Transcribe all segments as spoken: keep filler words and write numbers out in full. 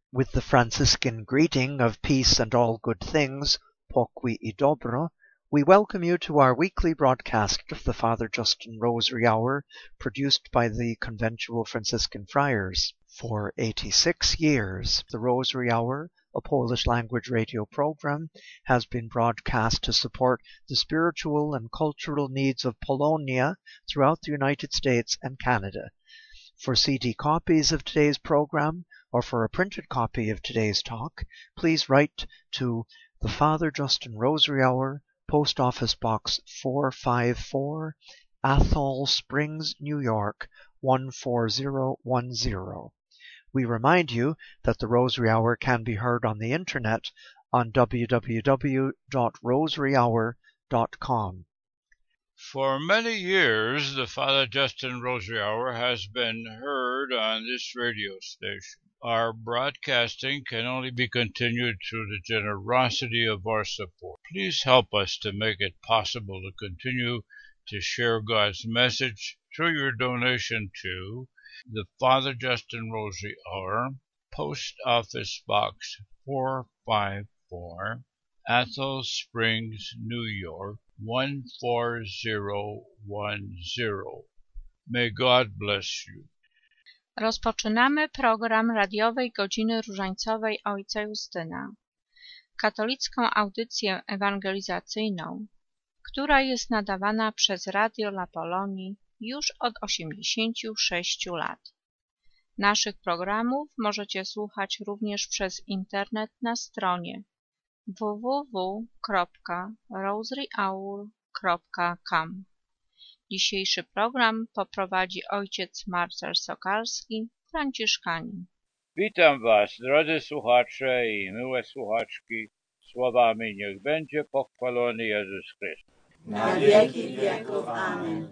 With the Franciscan greeting of peace and all good things, pokój i dobro, we welcome you to our weekly broadcast of the Father Justin Rosary Hour, produced by the Conventual Franciscan Friars. For eighty-six years, the Rosary Hour, a Polish language radio program, has been broadcast to support the spiritual and cultural needs of Polonia throughout the United States and Canada. For C D copies of today's program, or for a printed copy of today's talk, please write to the Father Justin Rosary Hour, Post Office Box four five four, Athol Springs, New York, one four zero one zero. We remind you that the Rosary Hour can be heard on the internet on w w w dot rosary hour dot com. For many years, the Father Justin Rosary Hour has been heard on this radio station. Our broadcasting can only be continued through the generosity of our support. Please help us to make it possible to continue to share God's message through your donation to the Father Justin Rosary Hour, Post Office Box four five four, Athol Springs, New York, one four zero one zero. May God bless you. Rozpoczynamy program radiowej Godziny Różańcowej Ojca Justyna, katolicką audycję ewangelizacyjną, która jest nadawana przez Radio La Polonii już od osiemdziesięciu sześciu lat. Naszych programów możecie słuchać również przez internet na stronie w w w kropka rosary hour kropka com. Dzisiejszy program poprowadzi ojciec Marcel Sokalski, franciszkanin. Witam Was, drodzy słuchacze i miłe słuchaczki, słowami niech będzie pochwalony Jezus Chrystus. Na wieki wieków. Amen.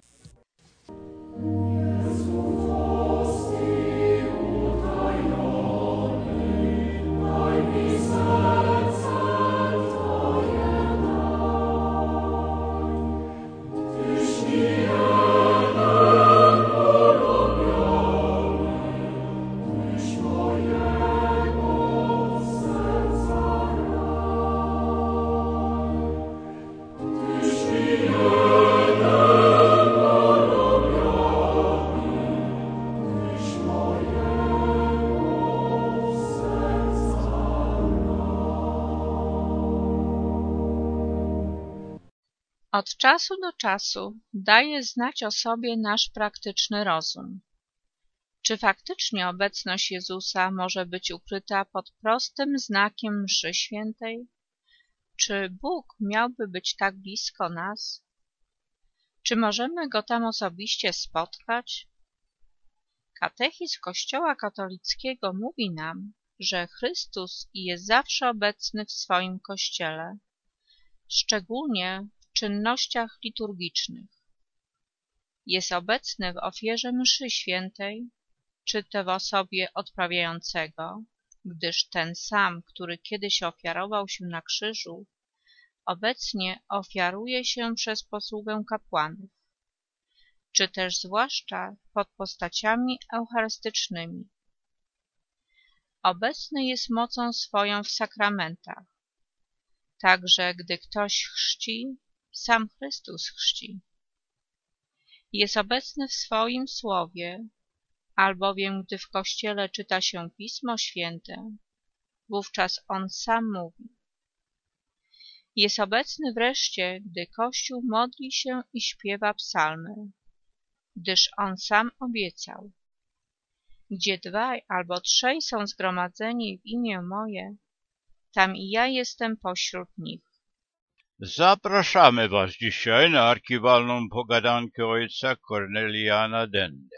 Od czasu do czasu daje znać o sobie nasz praktyczny rozum. Czy faktycznie obecność Jezusa może być ukryta pod prostym znakiem mszy świętej? Czy Bóg miałby być tak blisko nas? Czy możemy Go tam osobiście spotkać? Katechizm Kościoła katolickiego mówi nam, że Chrystus jest zawsze obecny w swoim Kościele, szczególnie w czynnościach liturgicznych. Jest obecny w ofierze mszy świętej, czy to w osobie odprawiającego, gdyż ten sam, który kiedyś ofiarował się na krzyżu, obecnie ofiaruje się przez posługę kapłanów, czy też zwłaszcza pod postaciami eucharystycznymi. Obecny jest mocą swoją w sakramentach, także gdy ktoś chrzci, sam Chrystus chrzci. Jest obecny w swoim słowie, albowiem gdy w Kościele czyta się Pismo Święte, wówczas On sam mówi. Jest obecny wreszcie, gdy Kościół modli się i śpiewa psalmy, gdyż On sam obiecał. Gdzie dwaj albo trzej są zgromadzeni w imię moje, tam i ja jestem pośród nich. Zapraszamy Was dzisiaj na archiwalną pogadankę ojca Korneliana Dendy.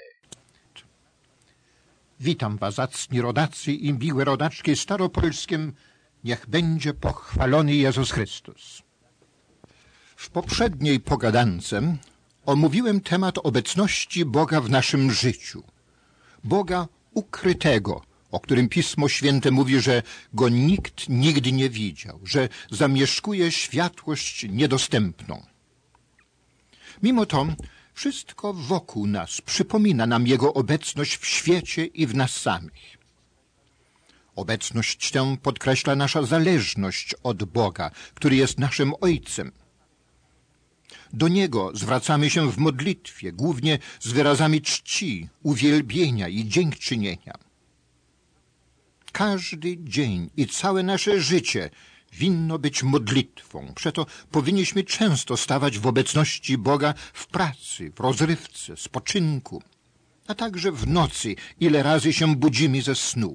Witam Was, zacni rodacy i miłe rodaczki staropolskim. Niech będzie pochwalony Jezus Chrystus. W poprzedniej pogadance omówiłem temat obecności Boga w naszym życiu. Boga ukrytego, o którym Pismo Święte mówi, że Go nikt nigdy nie widział, że zamieszkuje światłość niedostępną. Mimo to wszystko wokół nas przypomina nam Jego obecność w świecie i w nas samych. Obecność tę podkreśla nasza zależność od Boga, który jest naszym Ojcem. Do Niego zwracamy się w modlitwie, głównie z wyrazami czci, uwielbienia i dziękczynienia. Każdy dzień i całe nasze życie winno być modlitwą. Przeto powinniśmy często stawać w obecności Boga w pracy, w rozrywce, spoczynku, a także w nocy, ile razy się budzimy ze snu.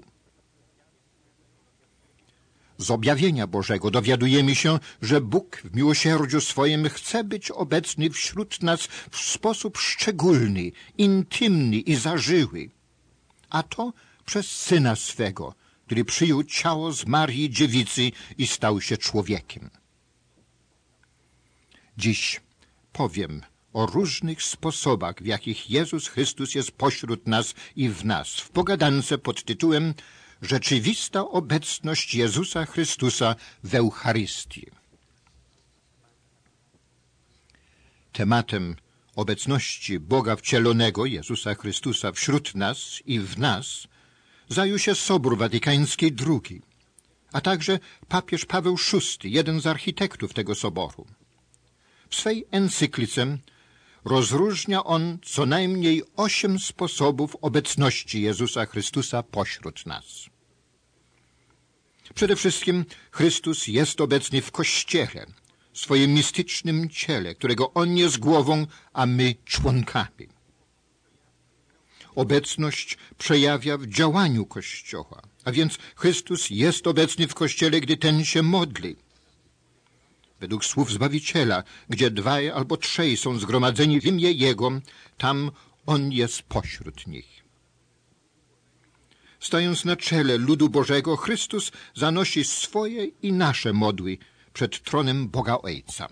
Z objawienia Bożego dowiadujemy się, że Bóg w miłosierdziu swoim chce być obecny wśród nas w sposób szczególny, intymny i zażyły, a to przez Syna swego, który przyjął ciało z Marii Dziewicy i stał się człowiekiem. Dziś powiem o różnych sposobach, w jakich Jezus Chrystus jest pośród nas i w nas, w pogadance pod tytułem Rzeczywista obecność Jezusa Chrystusa w Eucharystii. Tematem obecności Boga wcielonego, Jezusa Chrystusa, wśród nas i w nas zajął się Sobór Watykański drugi, a także papież Paweł szósty, jeden z architektów tego soboru. W swej encyklice rozróżnia on co najmniej osiem sposobów obecności Jezusa Chrystusa pośród nas. Przede wszystkim Chrystus jest obecny w Kościele, swoim mistycznym ciele, którego On jest głową, a my członkami. Obecność przejawia w działaniu Kościoła, a więc Chrystus jest obecny w Kościele, gdy ten się modli. Według słów Zbawiciela, gdzie dwaj albo trzej są zgromadzeni w imię Jego, tam On jest pośród nich. Stojąc na czele ludu Bożego, Chrystus zanosi swoje i nasze modły przed tronem Boga Ojca.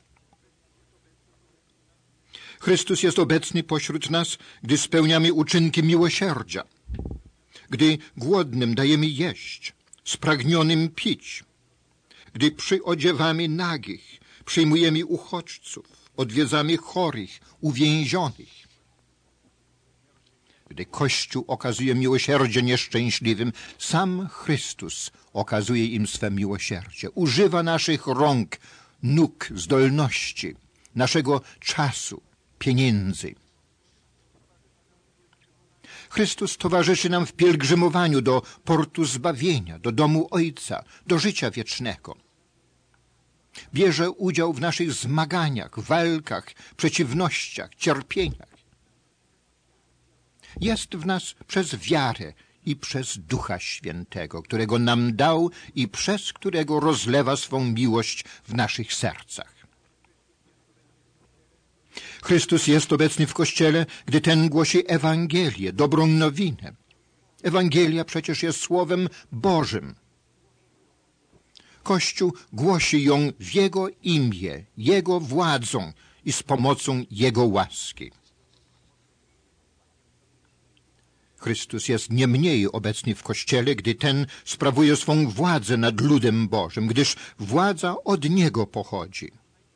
Chrystus jest obecny pośród nas, gdy spełniamy uczynki miłosierdzia, gdy głodnym dajemy jeść, spragnionym pić, gdy przyodziewamy nagich, przyjmujemy uchodźców, odwiedzamy chorych, uwięzionych. Gdy Kościół okazuje miłosierdzie nieszczęśliwym, sam Chrystus okazuje im swe miłosierdzie. Używa naszych rąk, nóg, zdolności, naszego czasu, pieniędzy. Chrystus towarzyszy nam w pielgrzymowaniu do portu zbawienia, do domu Ojca, do życia wiecznego. Bierze udział w naszych zmaganiach, walkach, przeciwnościach, cierpieniach. Jest w nas przez wiarę i przez Ducha Świętego, którego nam dał i przez którego rozlewa swą miłość w naszych sercach. Chrystus jest obecny w Kościele, gdy ten głosi Ewangelię, dobrą nowinę. Ewangelia przecież jest Słowem Bożym. Kościół głosi ją w Jego imię, Jego władzą i z pomocą Jego łaski. Chrystus jest nie mniej obecny w Kościele, gdy ten sprawuje swą władzę nad ludem Bożym, gdyż władza od Niego pochodzi.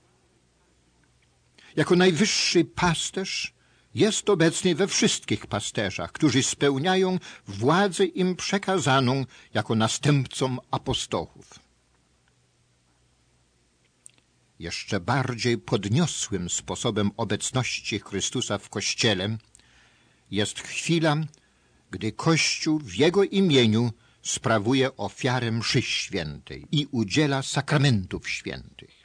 Jako najwyższy pasterz jest obecny we wszystkich pasterzach, którzy spełniają władzę im przekazaną jako następcom apostołów. Jeszcze bardziej podniosłym sposobem obecności Chrystusa w Kościele jest chwila, gdy Kościół w Jego imieniu sprawuje ofiarę mszy świętej i udziela sakramentów świętych.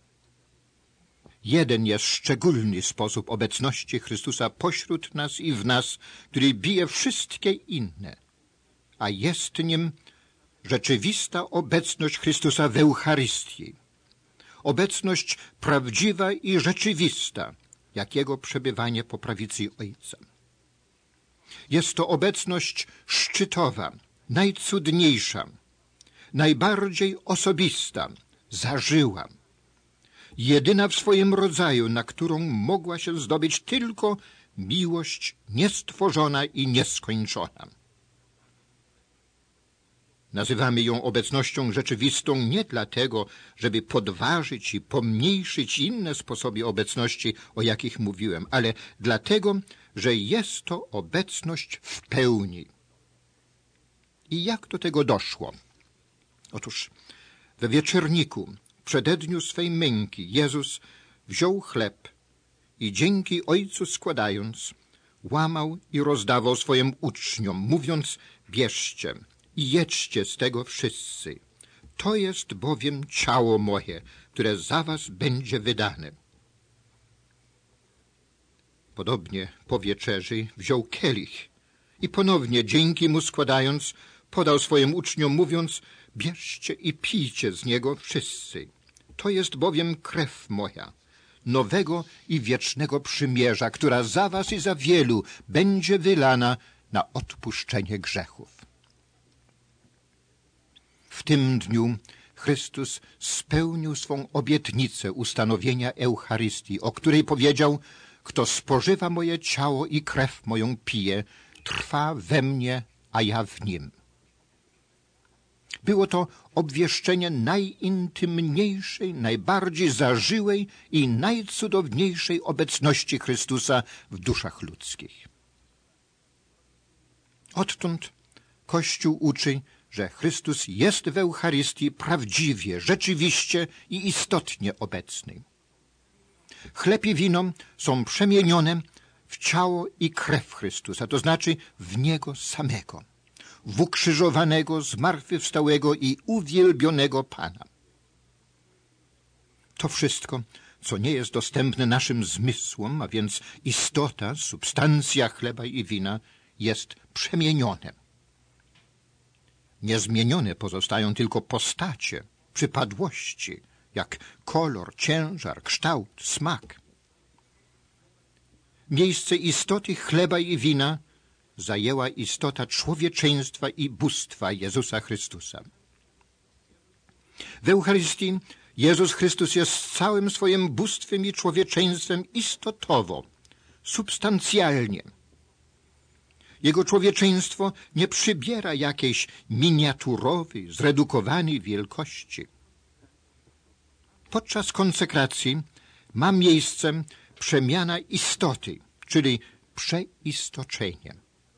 Jeden jest szczególny sposób obecności Chrystusa pośród nas i w nas, który bije wszystkie inne, a jest nim rzeczywista obecność Chrystusa w Eucharystii. Obecność prawdziwa i rzeczywista, jak Jego przebywanie po prawicy Ojca. Jest to obecność szczytowa, najcudniejsza, najbardziej osobista, zażyła, jedyna w swoim rodzaju, na którą mogła się zdobyć tylko miłość niestworzona i nieskończona. Nazywamy ją obecnością rzeczywistą nie dlatego, żeby podważyć i pomniejszyć inne sposoby obecności, o jakich mówiłem, ale dlatego, że jest to obecność w pełni. I jak do tego doszło? Otóż we wieczorniku, w przededniu swej męki, Jezus wziął chleb i dzięki Ojcu składając, łamał i rozdawał swoim uczniom, mówiąc: bierzcie i jedźcie z tego wszyscy. To jest bowiem ciało moje, które za was będzie wydane. Podobnie po wieczerzy wziął kielich i ponownie dzięki mu składając, podał swoim uczniom, mówiąc: bierzcie i pijcie z niego wszyscy. To jest bowiem krew moja, nowego i wiecznego przymierza, która za was i za wielu będzie wylana na odpuszczenie grzechów. W tym dniu Chrystus spełnił swą obietnicę ustanowienia Eucharystii, o której powiedział: kto spożywa moje ciało i krew moją pije, trwa we mnie, a ja w nim. Było to obwieszczenie najintymniejszej, najbardziej zażyłej i najcudowniejszej obecności Chrystusa w duszach ludzkich. Odtąd Kościół uczy, że Chrystus jest w Eucharystii prawdziwie, rzeczywiście i istotnie obecny. Chleb i wino są przemienione w ciało i krew Chrystusa, to znaczy w Niego samego, w ukrzyżowanego, zmartwychwstałego i uwielbionego Pana. To wszystko, co nie jest dostępne naszym zmysłom, a więc istota, substancja chleba i wina, jest przemienione. Niezmienione pozostają tylko postacie, przypadłości, jak kolor, ciężar, kształt, smak. Miejsce istoty chleba i wina zajęła istota człowieczeństwa i bóstwa Jezusa Chrystusa. W Eucharystii Jezus Chrystus jest całym swoim bóstwem i człowieczeństwem istotowo, substancjalnie. Jego człowieczeństwo nie przybiera jakiejś miniaturowej, zredukowanej wielkości. Podczas konsekracji ma miejsce przemiana istoty, czyli przeistoczenie.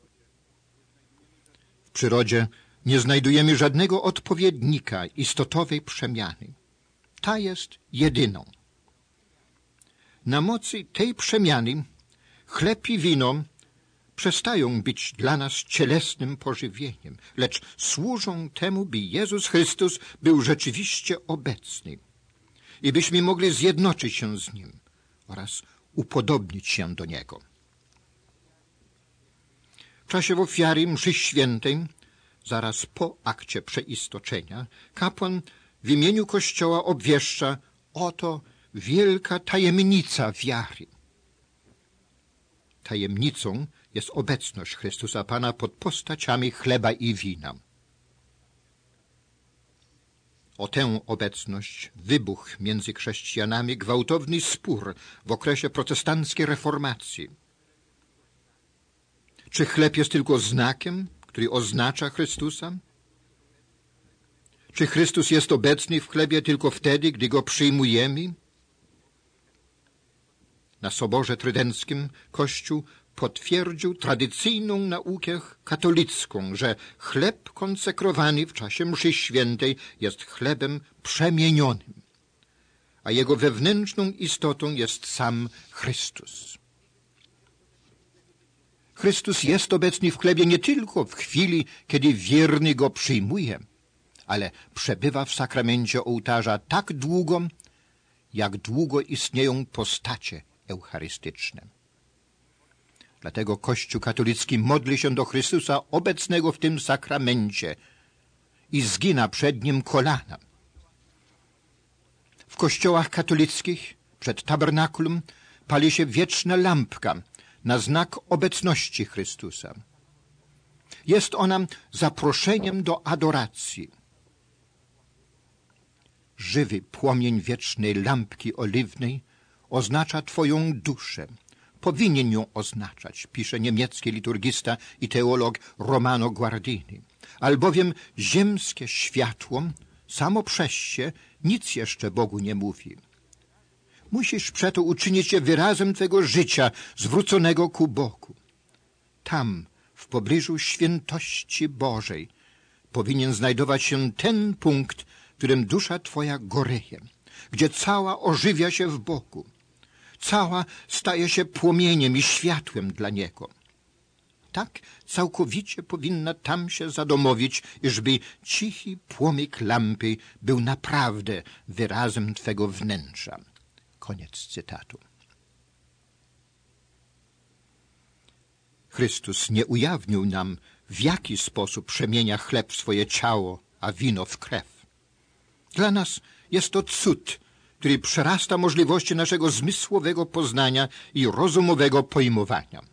W przyrodzie nie znajdujemy żadnego odpowiednika istotowej przemiany. Ta jest jedyną. Na mocy tej przemiany chleb i wino przestają być dla nas cielesnym pożywieniem, lecz służą temu, by Jezus Chrystus był rzeczywiście obecny i byśmy mogli zjednoczyć się z Nim oraz upodobnić się do Niego. W czasie ofiary mszy świętej, zaraz po akcie przeistoczenia, kapłan w imieniu Kościoła obwieszcza: oto wielka tajemnica wiary. Tajemnicą jest obecność Chrystusa Pana pod postaciami chleba i wina. O tę obecność wybuchł między chrześcijanami gwałtowny spór w okresie protestanckiej reformacji. Czy chleb jest tylko znakiem, który oznacza Chrystusa? Czy Chrystus jest obecny w chlebie tylko wtedy, gdy go przyjmujemy? Na Soborze Trydenckim Kościół potwierdził tradycyjną naukę katolicką, że chleb konsekrowany w czasie mszy świętej jest chlebem przemienionym, a jego wewnętrzną istotą jest sam Chrystus. Chrystus jest obecny w chlebie nie tylko w chwili, kiedy wierny go przyjmuje, ale przebywa w sakramencie ołtarza tak długo, jak długo istnieją postacie eucharystyczne. Dlatego Kościół katolicki modli się do Chrystusa obecnego w tym sakramencie i zgina przed Nim kolana. W kościołach katolickich przed tabernakulum pali się wieczna lampka na znak obecności Chrystusa. Jest ona zaproszeniem do adoracji. Żywy płomień wiecznej lampki oliwnej oznacza Twoją duszę. Powinien ją oznaczać, pisze niemiecki liturgista i teolog Romano Guardini. Albowiem ziemskie światło samo przez się nic jeszcze Bogu nie mówi. Musisz przeto uczynić je wyrazem Twego życia zwróconego ku Bogu. Tam, w pobliżu świętości Bożej, powinien znajdować się ten punkt, w którym dusza twoja goreje, gdzie cała ożywia się w Bogu, cała staje się płomieniem i światłem dla Niego. Tak całkowicie powinna tam się zadomowić, iżby cichy płomyk lampy był naprawdę wyrazem twego wnętrza. Koniec cytatu. Chrystus nie ujawnił nam, w jaki sposób przemienia chleb w swoje ciało, a wino w krew. Dla nas jest to cud, który przerasta możliwości naszego zmysłowego poznania i rozumowego pojmowania.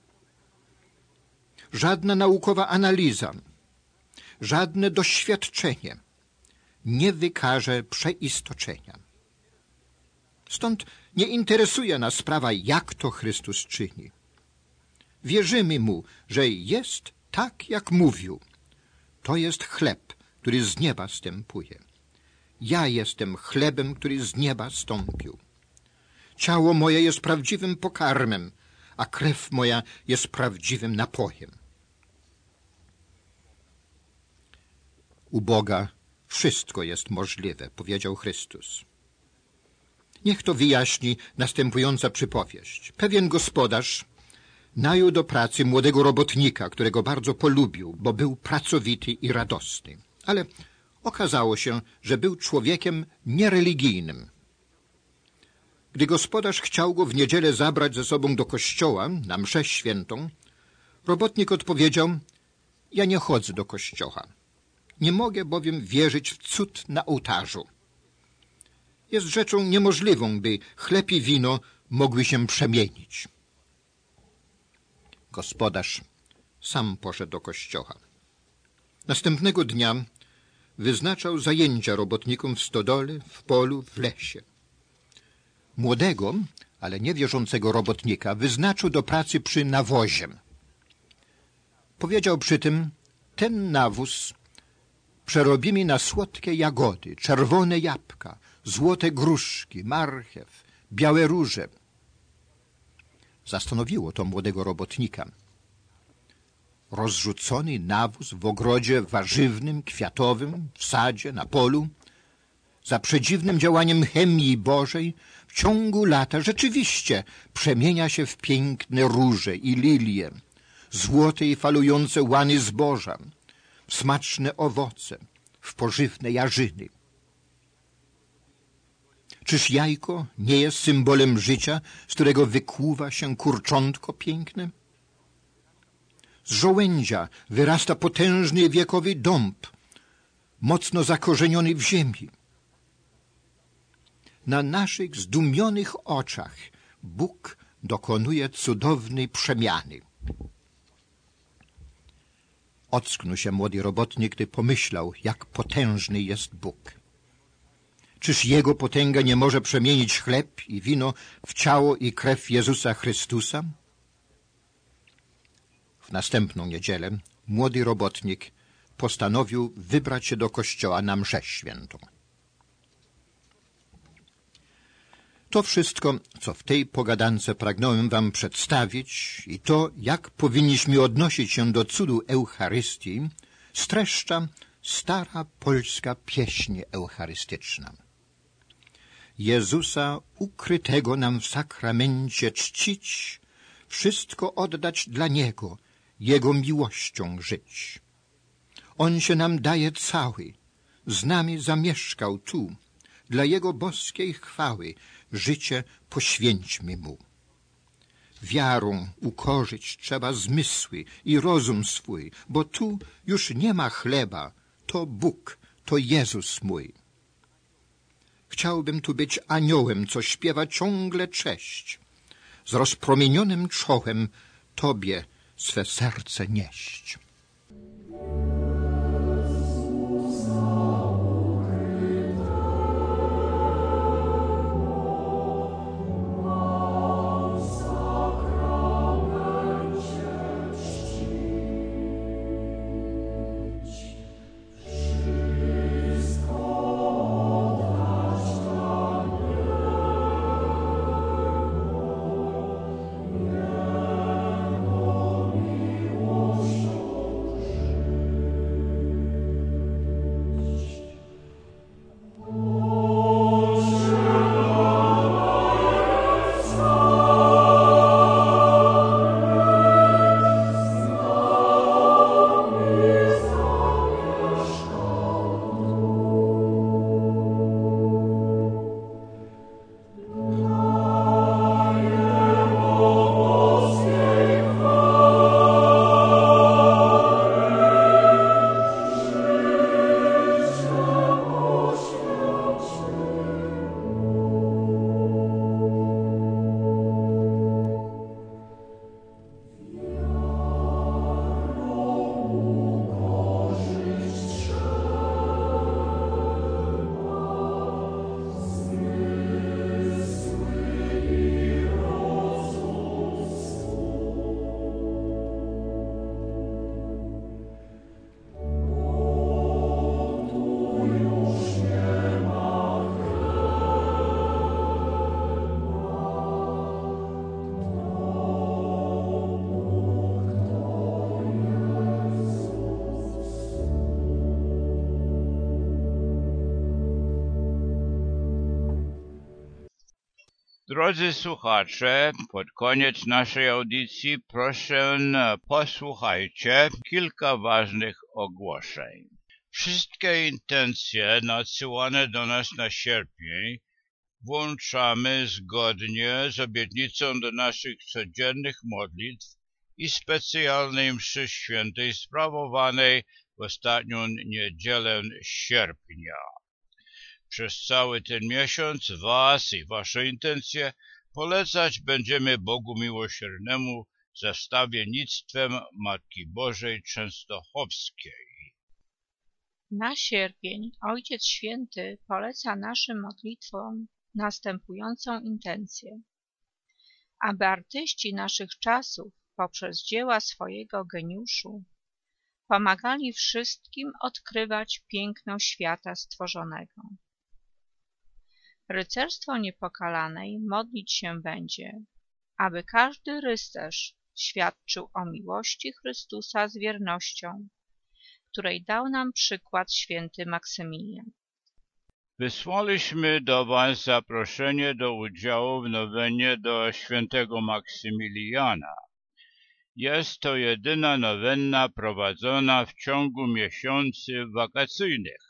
Żadna naukowa analiza, żadne doświadczenie nie wykaże przeistoczenia. Stąd nie interesuje nas sprawa, jak to Chrystus czyni. Wierzymy Mu, że jest tak, jak mówił. To jest chleb, który z nieba stępuje. Ja jestem chlebem, który z nieba stąpił. Ciało moje jest prawdziwym pokarmem, a krew moja jest prawdziwym napojem. U Boga wszystko jest możliwe, powiedział Chrystus. Niech to wyjaśni następująca przypowieść. Pewien gospodarz najął do pracy młodego robotnika, którego bardzo polubił, bo był pracowity i radosny. Ale okazało się, że był człowiekiem niereligijnym. Gdy gospodarz chciał go w niedzielę zabrać ze sobą do kościoła na mszę świętą, robotnik odpowiedział: ja nie chodzę do kościoła. Nie mogę bowiem wierzyć w cud na ołtarzu. Jest rzeczą niemożliwą, by chleb i wino mogły się przemienić. Gospodarz sam poszedł do kościoła. Następnego dnia wyznaczał zajęcia robotnikom w stodole, w polu, w lesie. Młodego, ale niewierzącego robotnika wyznaczył do pracy przy nawozie. Powiedział przy tym: ten nawóz przerobimy na słodkie jagody, czerwone jabłka, złote gruszki, marchew, białe róże. Zastanowiło to młodego robotnika. Rozrzucony nawóz w ogrodzie warzywnym, kwiatowym, w sadzie, na polu, za przedziwnym działaniem chemii Bożej, w ciągu lata rzeczywiście przemienia się w piękne róże i lilie, złote i falujące łany zboża, w smaczne owoce, w pożywne jarzyny. Czyż jajko nie jest symbolem życia, z którego wykłuwa się kurczątko piękne? Z żołędzia wyrasta potężny wiekowy dąb, mocno zakorzeniony w ziemi. Na naszych zdumionych oczach Bóg dokonuje cudownej przemiany. Ocknął się młody robotnik, gdy pomyślał, jak potężny jest Bóg. Czyż Jego potęga nie może przemienić chleb i wino w ciało i krew Jezusa Chrystusa? W następną niedzielę młody robotnik postanowił wybrać się do kościoła na mszę świętą. To wszystko, co w tej pogadance pragnąłem wam przedstawić i to, jak powinniśmy odnosić się do cudu Eucharystii, streszcza stara polska pieśń eucharystyczna. Jezusa ukrytego nam w sakramencie czcić, wszystko oddać dla Niego, Jego miłością żyć. On się nam daje cały, z nami zamieszkał tu, dla Jego boskiej chwały życie poświęćmy Mu. Wiarą ukorzyć trzeba zmysły i rozum swój, bo tu już nie ma chleba, to Bóg, to Jezus mój. Chciałbym tu być aniołem, co śpiewa ciągle cześć, z rozpromienionym czołem Tobie swe serce nieść. Drodzy słuchacze, pod koniec naszej audycji proszę posłuchajcie kilka ważnych ogłoszeń. Wszystkie intencje nadsyłane do nas na sierpień włączamy zgodnie z obietnicą do naszych codziennych modlitw i specjalnej mszy świętej sprawowanej w ostatnią niedzielę sierpnia. Przez cały ten miesiąc Was i Wasze intencje polecać będziemy Bogu Miłosiernemu za wstawiennictwem Matki Bożej Częstochowskiej. Na sierpień Ojciec Święty poleca naszym modlitwom następującą intencję. Aby artyści naszych czasów poprzez dzieła swojego geniuszu pomagali wszystkim odkrywać piękno świata stworzonego. Rycerstwo Niepokalanej modlić się będzie, aby każdy rycerz świadczył o miłości Chrystusa z wiernością, której dał nam przykład święty Maksymilian. Wysłaliśmy do Was zaproszenie do udziału w nowenie do świętego Maksymiliana. Jest to jedyna nowenna prowadzona w ciągu miesięcy wakacyjnych.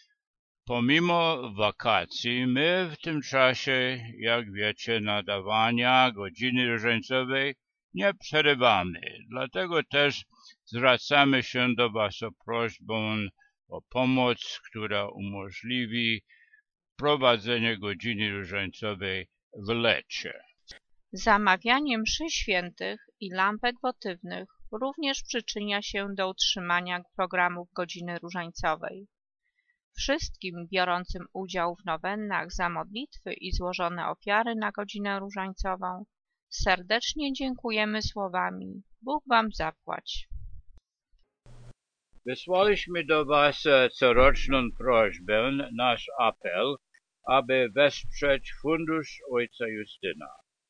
Pomimo wakacji, my w tym czasie, jak wiecie, nadawania godziny różańcowej nie przerywamy. Dlatego też zwracamy się do Was o prośbę o pomoc, która umożliwi prowadzenie godziny różańcowej w lecie. Zamawianie mszy świętych i lampek wotywnych również przyczynia się do utrzymania programów godziny różańcowej. Wszystkim biorącym udział w nowennach za modlitwy i złożone ofiary na godzinę różańcową serdecznie dziękujemy słowami: Bóg Wam zapłać. Wysłaliśmy do Was coroczną prośbę, nasz apel, aby wesprzeć Fundusz Ojca Justyna.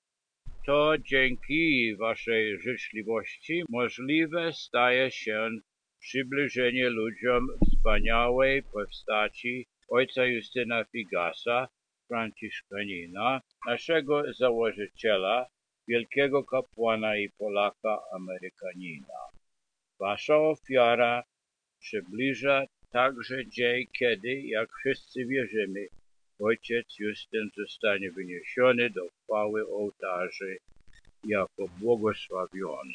To dzięki Waszej życzliwości możliwe staje się przybliżenie ludziom wspaniałej postaci Ojca Justyna Figasa, Franciszkanina, naszego założyciela, wielkiego kapłana i Polaka Amerykanina. Wasza ofiara przybliża także dzień, kiedy, jak wszyscy wierzymy, Ojciec Justyn zostanie wyniesiony do chwały ołtarzy jako błogosławiony.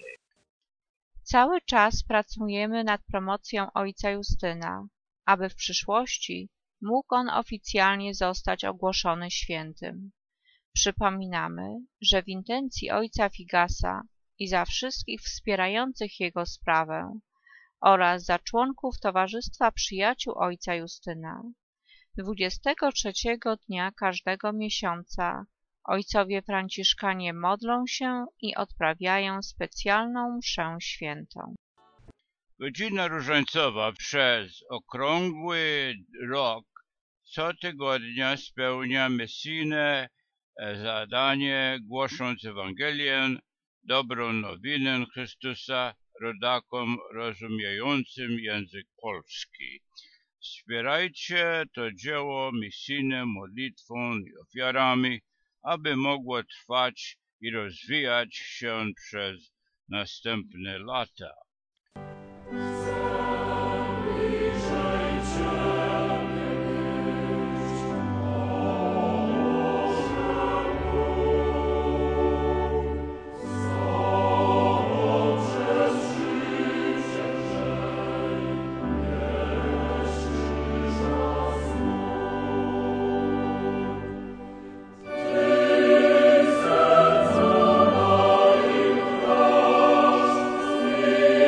Cały czas pracujemy nad promocją Ojca Justyna, aby w przyszłości mógł on oficjalnie zostać ogłoszony świętym. Przypominamy, że w intencji Ojca Figasa i za wszystkich wspierających jego sprawę oraz za członków Towarzystwa Przyjaciół Ojca Justyna dwudziestego trzeciego dnia każdego miesiąca ojcowie franciszkanie modlą się i odprawiają specjalną mszę świętą. Godzina różańcowa przez okrągły rok co tygodnia spełnia misyjne zadanie, głosząc Ewangelię, dobrą nowinę Chrystusa rodakom rozumiejącym język polski. Wspierajcie to dzieło misyjne modlitwą i ofiarami, aby mogło trwać i rozwijać się przez następne lata. Amen.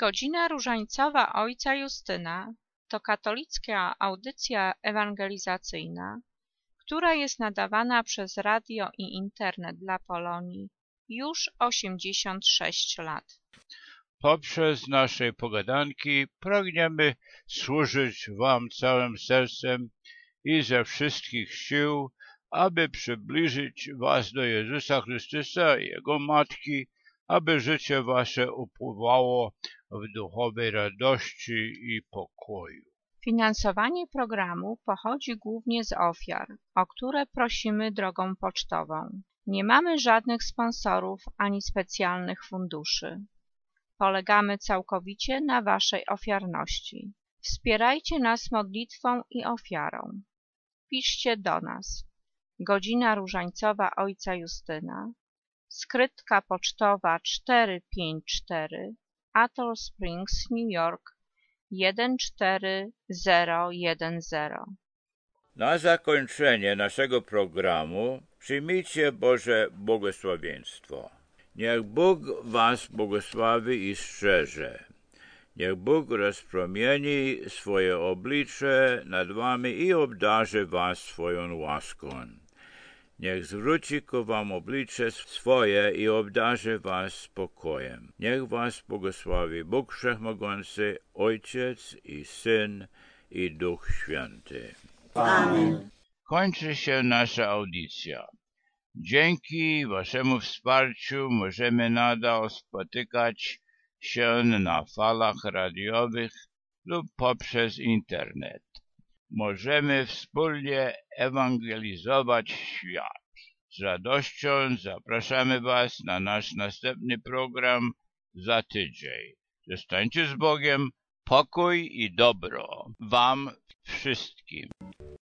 Godzina Różańcowa ojca Justyna to katolicka audycja ewangelizacyjna, która jest nadawana przez radio i internet dla Polonii już osiemdziesiąt sześć lat. Poprzez nasze pogadanki pragniemy służyć Wam całym sercem i ze wszystkich sił, aby przybliżyć Was do Jezusa Chrystusa i Jego Matki, aby życie Wasze upływało w duchowej radości i pokoju. Finansowanie programu pochodzi głównie z ofiar, o które prosimy drogą pocztową. Nie mamy żadnych sponsorów ani specjalnych funduszy. Polegamy całkowicie na Waszej ofiarności. Wspierajcie nas modlitwą i ofiarą. Piszcie do nas. Godzina Różańcowa ojca Justyna, skrytka pocztowa cztery pięć cztery, Atoll Springs, New York jeden cztery zero jeden zero. Na zakończenie naszego programu przyjmijcie Boże błogosławieństwo. Niech Bóg was błogosławi i strzeże. Niech Bóg rozpromieni swoje oblicze nad wami i obdarzy was swoją łaską. Niech zwróci ku wam oblicze swoje i obdarzy was spokojem. Niech was błogosławi Bóg Wszechmogący, Ojciec i Syn i Duch Święty. Amen. Kończy się nasza audycja. Dzięki Waszemu wsparciu możemy nadal spotykać się na falach radiowych lub poprzez internet. Możemy wspólnie ewangelizować świat. Z radością zapraszamy Was na nasz następny program za tydzień. Zostańcie z Bogiem, pokój i dobro Wam wszystkim.